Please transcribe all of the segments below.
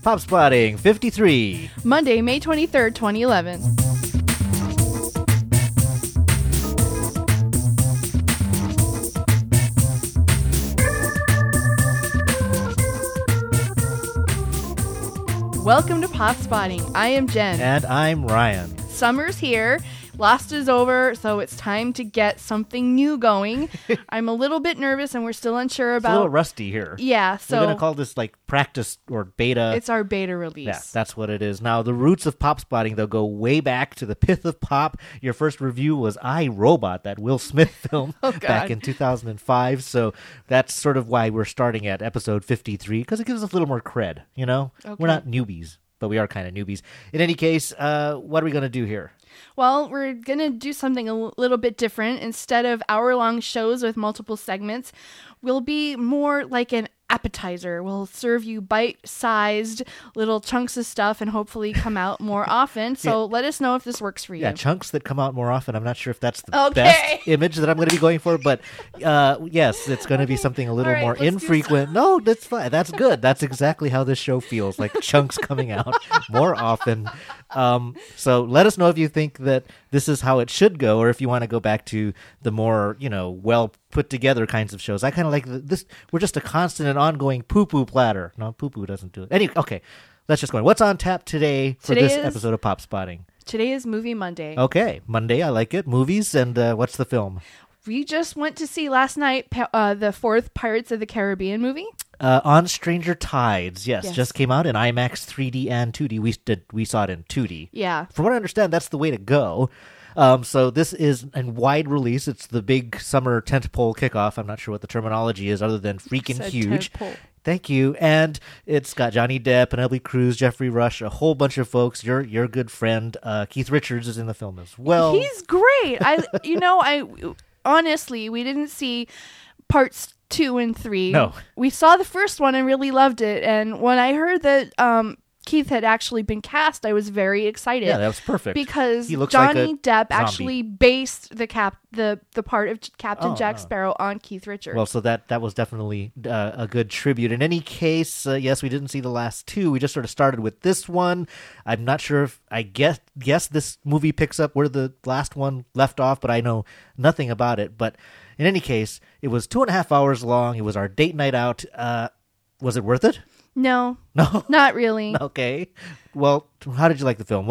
Pop Spotting 53. Monday, May 23rd, 2011. Welcome to Pop Spotting. I am Jen. And I'm Ryan. Summer's here. Lost is over, so it's time to get something new going. I'm a little bit nervous, and we're still unsure about... It's a little rusty here. Yeah, so... We're going to call this, practice or beta. It's our beta release. Yeah, that's what it is. Now, the roots of Pop Spotting, they'll go way back to the pith of pop. Your first review was I, Robot, that Will Smith film back in 2005. So that's sort of why we're starting at episode 53, because it gives us a little more cred, you know? Okay. We're not newbies, but we are kind of newbies. In any case, what are we going to do here? Well, we're going to do something a little bit different. Instead of hour-long shows with multiple segments, we'll be more like an appetizer. We'll serve you bite-sized little chunks of stuff and hopefully come out more often. So let us know if this works for you. Yeah, chunks that come out more often. I'm not sure if that's the best image that I'm going to be going for, but yes, it's going to be something a little more infrequent. No, that's fine. That's good. That's exactly how this show feels, like chunks coming out more often. So let us know if you think that this is how it should go, or if you want to go back to the more, well put together kinds of shows. I kind of like this. We're just a constant and ongoing poo-poo platter. No, poo-poo doesn't do it. Anyway, okay, let's just go on. What's on tap today for this episode of Pop Spotting? Today is Movie Monday. Okay, Monday, I like it. Movies, and what's the film? We just went to see last night the fourth Pirates of the Caribbean movie. On Stranger Tides, yes, just came out in IMAX 3D and 2D. We saw it in 2D. Yeah. From what I understand, that's the way to go. So this is a wide release. It's the big summer tentpole kickoff. I'm not sure what the terminology is other than freaking huge. Tentpole. Thank you. And it's got Johnny Depp, Penelope Cruz, Jeffrey Rush, a whole bunch of folks. Your good friend Keith Richards is in the film as well. He's great. Honestly, we didn't see parts 2 and 3. No. We saw the first one and really loved it. And when I heard that Keith had actually been cast, I was very excited. Yeah, that was perfect. Because he looks Johnny like Depp zombie. actually based the part of Captain Jack Sparrow on Keith Richards. Well, so that was definitely a good tribute. In any case, yes, we didn't see the last two. We just sort of started with this one. I'm not sure if I guess this movie picks up where the last one left off, but I know nothing about it. But in any case, it was 2.5 hours long. It was our date night out. Was it worth it? No, No, not really. Okay. Well, how did you like the film?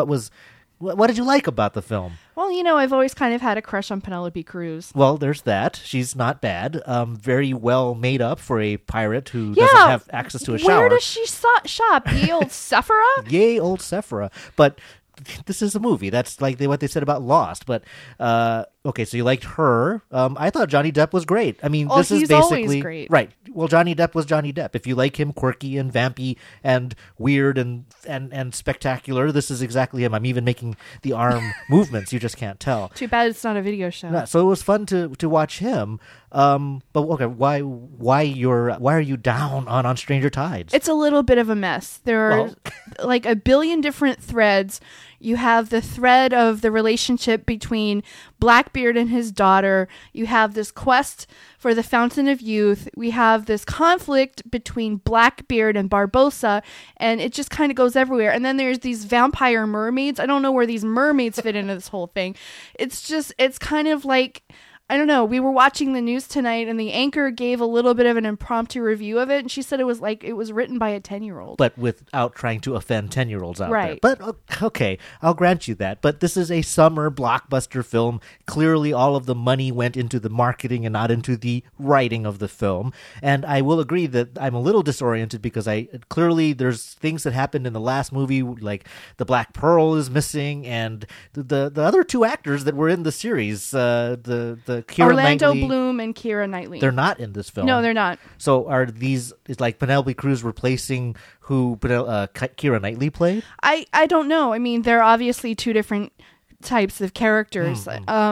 What did you like about the film? Well, I've always kind of had a crush on Penelope Cruz. Well, there's that. She's not bad. Very well made up for a pirate who doesn't have access to a shower. Where does she shop? Ye old Sephora? Yay, old Sephora. But this is a movie. That's like what they said about Lost. But okay, so you liked her. I thought Johnny Depp was great. I mean, this is basically always great. Right. Well, Johnny Depp was Johnny Depp. If you like him quirky and vampy and weird and spectacular, this is exactly him. I'm even making the arm movements. You just can't tell. Too bad it's not a video show. Yeah, so it was fun to watch him. But okay, why are you down on Stranger Tides? It's a little bit of a mess. There are like a billion different threads. You have the thread of the relationship between Blackbeard and his daughter. You have this quest for the Fountain of Youth. We have this conflict between Blackbeard and Barbossa, and it just kind of goes everywhere. And then there's these vampire mermaids. I don't know where these mermaids fit into this whole thing. It's kind of like... I don't know. We were watching the news tonight, and the anchor gave a little bit of an impromptu review of it, and she said it was written by a 10-year-old. But without trying to offend 10-year-olds out right. there. But, okay, I'll grant you that. But this is a summer blockbuster film. Clearly, all of the money went into the marketing and not into the writing of the film. And I will agree that I'm a little disoriented because clearly there's things that happened in the last movie, like the Black Pearl is missing, and the other two actors that were in the series, the Keira Orlando Knightley, Bloom and Keira Knightley. They're not in this film. No, they're not. So is like Penelope Cruz replacing who Keira Knightley played? I don't know. I mean, they're obviously two different types of characters.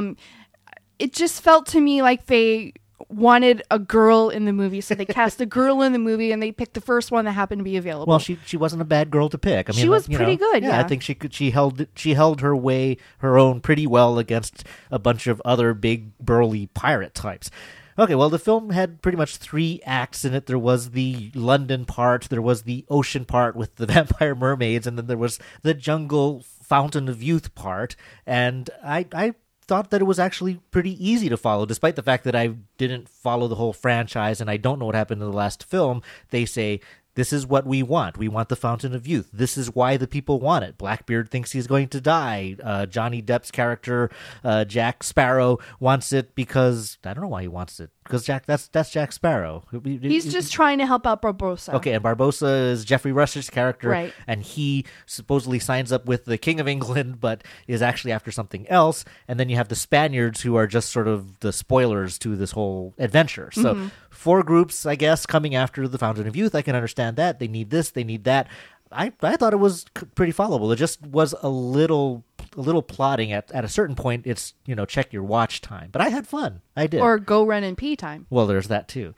It just felt to me like they wanted a girl in the movie, so they cast a girl in the movie, and they picked the first one that happened to be available. Well, she wasn't a bad girl to pick. I mean, she was pretty good. Yeah, I think she held her own pretty well against a bunch of other big burly pirate types. Okay, well, the film had pretty much 3 acts in it. There was the London part, there was the ocean part with the vampire mermaids, and then there was the jungle Fountain of Youth part. And I thought that it was actually pretty easy to follow, despite the fact that I didn't follow the whole franchise and I don't know what happened in the last film. They say, this is what we want. We want the Fountain of Youth. This is why the people want it. Blackbeard thinks he's going to die. Johnny Depp's character, Jack Sparrow, wants it because I don't know why he wants it. Because that's Jack Sparrow. He's just trying to help out Barbossa. Okay, and Barbossa is Jeffrey Rush's character, right? And he supposedly signs up with the King of England, but is actually after something else. And then you have the Spaniards, who are just sort of the spoilers to this whole adventure. So 4 groups, I guess, coming after the Fountain of Youth. I can understand that. They need this, they need that. I thought it was pretty followable. It just was a little plotting at a certain point. It's, check your watch time. But I had fun. I did. Or go run and pee time. Well, there's that too.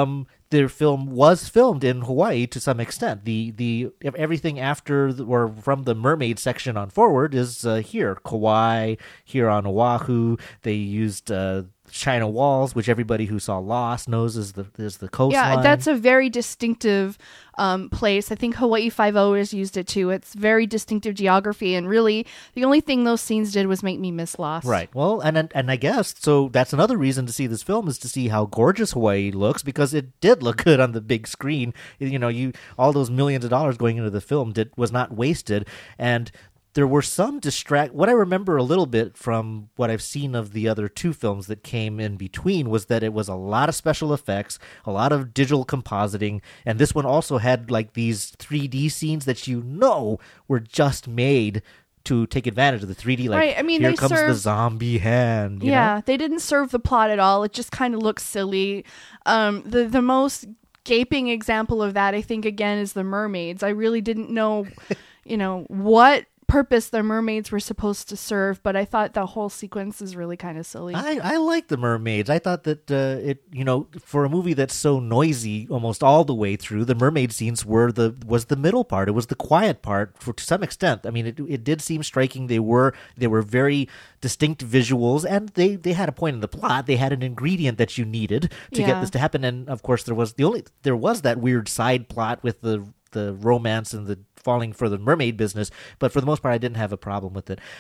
The film was filmed in Hawaii to some extent. The everything after or from the mermaid section on forward is here. Kauai, here on Oahu. They used China walls, which everybody who saw Lost knows is the coastline. Yeah, that's a very distinctive place. I think Hawaii Five-0 has used it too. It's very distinctive geography, and really the only thing those scenes did was make me miss Lost. Right. Well, and I guess so. That's another reason to see this film, is to see how gorgeous Hawaii looks, because it did look good on the big screen. All those millions of dollars going into the film was not wasted, and there were some what I remember a little bit from what I've seen of the other 2 films that came in between was that it was a lot of special effects, a lot of digital compositing, and this one also had like these 3D scenes that were just made to take advantage of the 3D. Like, right. I mean, here comes the zombie hand. They didn't serve the plot at all. It just kind of looks silly. The most gaping example of that, I think, again, is the mermaids. I really didn't know, what purpose the mermaids were supposed to serve, but I thought the whole sequence is really kind of silly. I like the mermaids. I thought that for a movie that's so noisy almost all the way through, the mermaid scenes was the middle part. It was the quiet part to some extent. I mean, it did seem striking. They were very distinct visuals, and they had a point in the plot. They had an ingredient that you needed to get this to happen. And of course, there was that weird side plot with the romance and the falling for the mermaid business, but for the most part I didn't have a problem with it.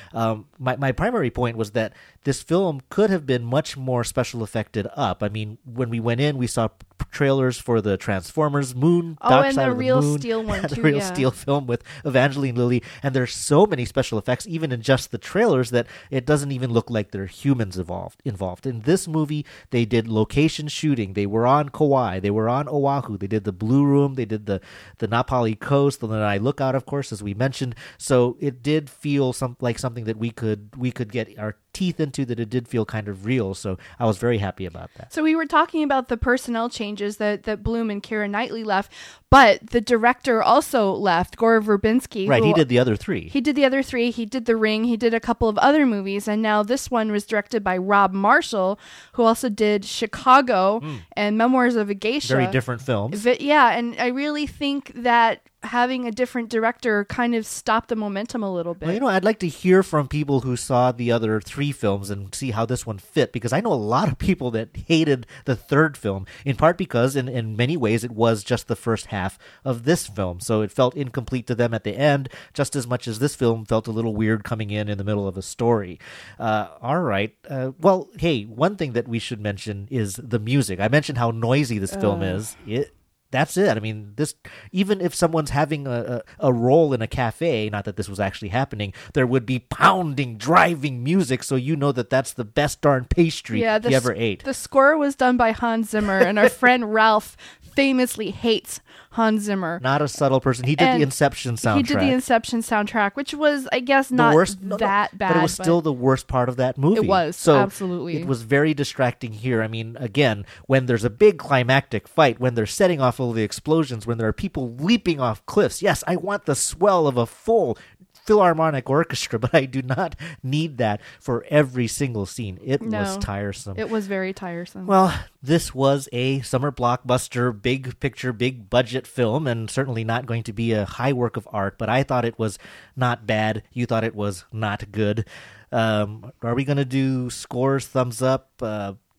My primary point was that this film could have been much more special effected up. I mean, when we went in, we saw trailers for the Transformers Moon, and the Real Steel one too. The Real Steel film with Evangeline Lilly, and there's so many special effects even in just the trailers that it doesn't even look like there are humans involved. In this movie, they did location shooting. They were on Kauai, they were on Oahu, they did the Blue Room, they did the Napali Coast, and then I Lookout, of course, as we mentioned. So it did feel like something that we could get our teeth into, that it did feel kind of real. So I was very happy about that. So we were talking about the personnel changes that Bloom and Keira Knightley left, but the director also left, Gore Verbinski. Right, he did the other 3. He did the other 3. He did The Ring. He did a couple of other movies, and now this one was directed by Rob Marshall, who also did Chicago and Memoirs of a Geisha. Very different films. Yeah, and I really think that having a different director kind of stopped the momentum a little bit. Well, I'd like to hear from people who saw the other 3 films and see how this one fit, because I know a lot of people that hated the 3rd film, in part because in many ways it was just the first half of this film, so it felt incomplete to them at the end, just as much as this film felt a little weird coming in the middle of a story. All right. Well, hey, one thing that we should mention is the music. I mentioned how noisy this film is. That's it. I mean, even if someone's having a role in a cafe, not that this was actually happening, there would be pounding, driving music, so that's the best darn pastry you ever ate. The score was done by Hans Zimmer, and our friend Ralph famously hates Hans Zimmer. Not a subtle person. He did the Inception soundtrack. Which was, I guess, not that bad. But it was still the worst part of that movie. It was, absolutely. It was very distracting here. I mean, again, when there's a big climactic fight, when they're setting off all the explosions, when there are people leaping off cliffs, yes, I want the swell of a full Philharmonic orchestra, but I do not need that for every single scene. It was tiresome. It was very tiresome. Well, this was a summer blockbuster, big picture, big budget film, and certainly not going to be a high work of art, but I thought it was not bad. You thought it was not good. Are we going to do scores, thumbs up,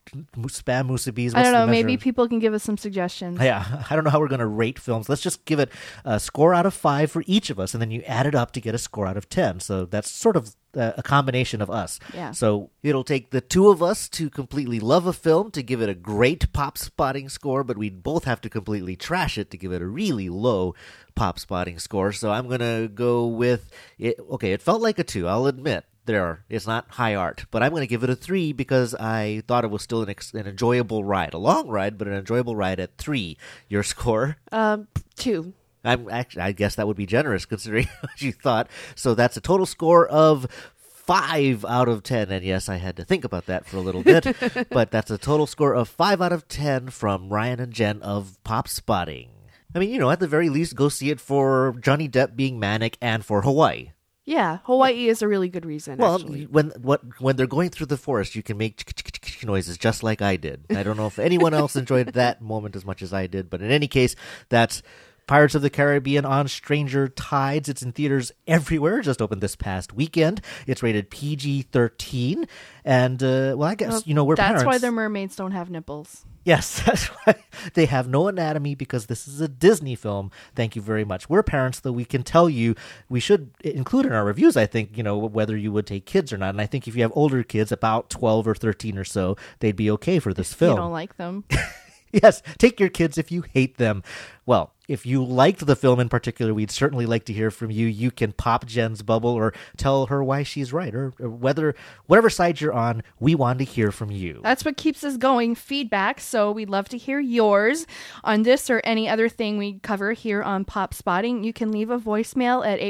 spam musibis. I don't know. Maybe people can give us some suggestions. Yeah, I don't know how we're going to rate films. Let's just give it a score out of 5 for each of us, and then you add it up to get a score out of 10. So that's sort of a combination of us. Yeah. So it'll take the two of us to completely love a film to give it a great pop spotting score, but we'd both have to completely trash it to give it a really low pop spotting score. So I'm going to go with it. Okay, it felt like a 2, I'll admit. It's not high art, but I'm going to give it a 3 because I thought it was still an enjoyable ride. A long ride, but an enjoyable ride at 3. Your score? 2. I guess that would be generous considering what you thought. So that's a total score of 5 out of 10. And yes, I had to think about that for a little bit, but that's a total score of 5 out of 10 from Ryan and Jen of Pop Spotting. I mean, at the very least, go see it for Johnny Depp being manic and for Hawaii. Yeah, Hawaii is a really good reason. Well, actually. when they're going through the forest, you can make noises just like I did. I don't know if anyone else enjoyed that moment as much as I did, but in any case, that's Pirates of the Caribbean on Stranger Tides. It's in theaters everywhere. Just opened this past weekend. It's rated PG-13, and I guess we're parents. That's why the mermaids don't have nipples. Yes, that's why they have no anatomy, because this is a Disney film. Thank you very much. We're parents, though. We can tell you, we should include in our reviews, I think, whether you would take kids or not. And I think if you have older kids, about 12 or 13 or so, they'd be okay for this film. You don't like them. Yes, take your kids if you hate them. Well, if you liked the film in particular, we'd certainly like to hear from you. You can pop Jen's bubble or tell her why she's right, or whatever side you're on, we want to hear from you. That's what keeps us going, feedback. So we'd love to hear yours on this or any other thing we cover here on Pop Spotting. You can leave a voicemail at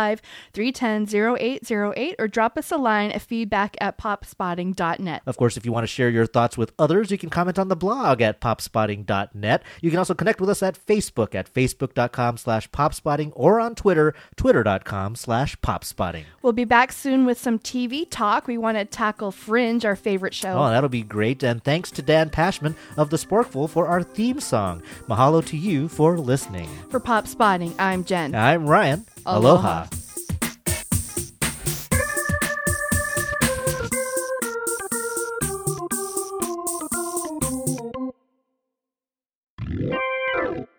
815-310-0808 or drop us a line at feedback@popspotting.net. Of course, if you want to share your thoughts with others, you can comment on the blog at popspotting.net. You can also connect with us at Facebook at facebook.com/popspotting or on Twitter, twitter.com/popspotting. We'll be back soon with some TV talk. We want to tackle Fringe, our favorite show. Oh, that'll be great. And thanks to Dan Pashman of The Sporkful for our theme song. Mahalo to you for listening. For Pop Spotting, I'm Jen. I'm Ryan. Aloha. Aloha.